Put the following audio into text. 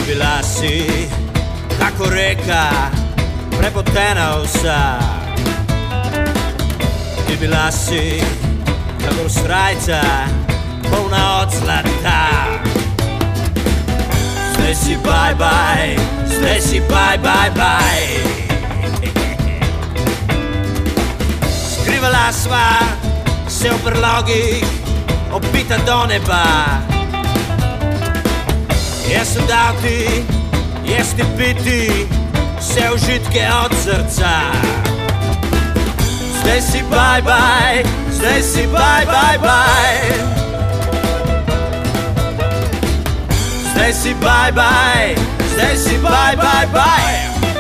Bila si kako reka prepotena vsa. Ti bila si kako srajca polna od zlata. Zdaj si bye bye, zdaj si bye bye bye. Skrivala sva se v brlogih, opita do neba. Jaz sem dal ti, jesti piti vse užitke od srca. Zdaj si bye bye, zdaj si bye bye bye. Zdaj si bye bye, zdaj si bye bye bye.